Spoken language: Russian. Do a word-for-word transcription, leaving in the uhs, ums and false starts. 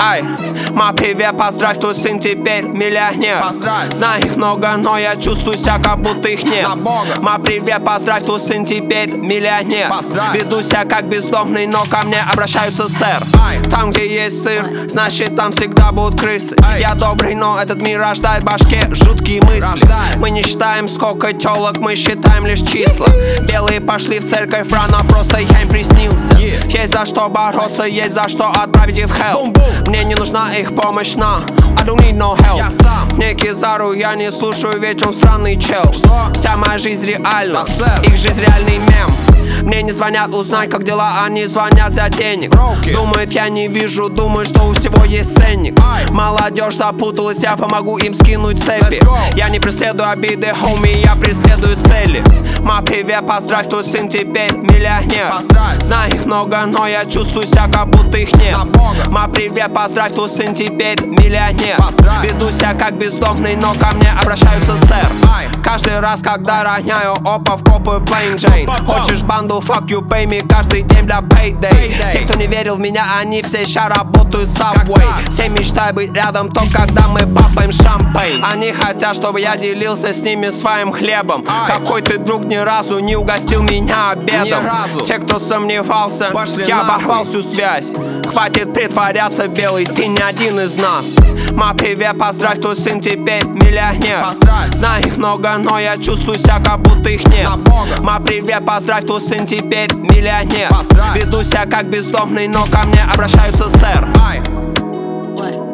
Ай, ма, привет, поздравь, твой сын теперь миллионер. Поздравь. Знаю их много, но я чувствую себя, как будто их нет. На Бога. Ма, привет, поздравь, твой сын теперь миллионер. Поздравь. Веду себя как бездомный, но ко мне обращаются сэр. Ай. Там, где есть сыр, значит там всегда будут крысы. Ай. Я добрый, но этот мир рождает в башке жуткие мысли. Рождает. Мы не считаем, сколько телок, мы считаем лишь числа. Белые пошли в церковь рано, просто я им приснился. Yeah. Есть за что бороться, есть за что отправить их в hell. Boom, boom. Мне не нужна их помощь, на I don't need no help. Я сам. Мне Кизару я не слушаю, ведь он странный чел. Что? Вся моя жизнь реальна, Да, сэр. их жизнь реальный мем. Мне не звонят узнать, как дела, они звонят за денег. Броуки. Думают, я не вижу, думают, что у всего есть ценник. Ай. Молодежь запуталась, я помогу им скинуть цепи. Let's go. Я не преследую обиды, хоми, я преследую цели. Ма, привет, поздравь, твой сын теперь миллионер. Поздравь. Знаю их много, но я чувствую себя, как будто их нет. На Бога. Ма, привет, поздравь, твой сын теперь миллионер. Поздравь. Веду себя как бездомный, но ко мне обращаются сэр. Ай. Каждый раз, когда роняю опа в копы Plain Jane. Па-па-па. Хочешь банду, fuck you, pay me каждый день для payday. Payday. Те, кто не верил в меня, они все ща работают в Subway. Когда? Все мечтают быть рядом, то когда мы папаем шампейн. Они хотят, чтобы я делился с ними своим хлебом. Ай. Какой ты друг ни разу не угостил меня обедом. Ни разу. Те, кто сомневался, Пошли я нахуй. оборвал всю связь. Хватит притворяться, белый, ты не один из нас. Ма, привет, поздравь, твой сын теперь миллионер. Поздравь. Знаю их много, но я чувствую себя, как будто их нет. На Бога. Ма, привет, поздравь, твой сын теперь миллионер. Поздравь. Веду себя как бездомный, но ко мне обращаются сэр. Ай. What?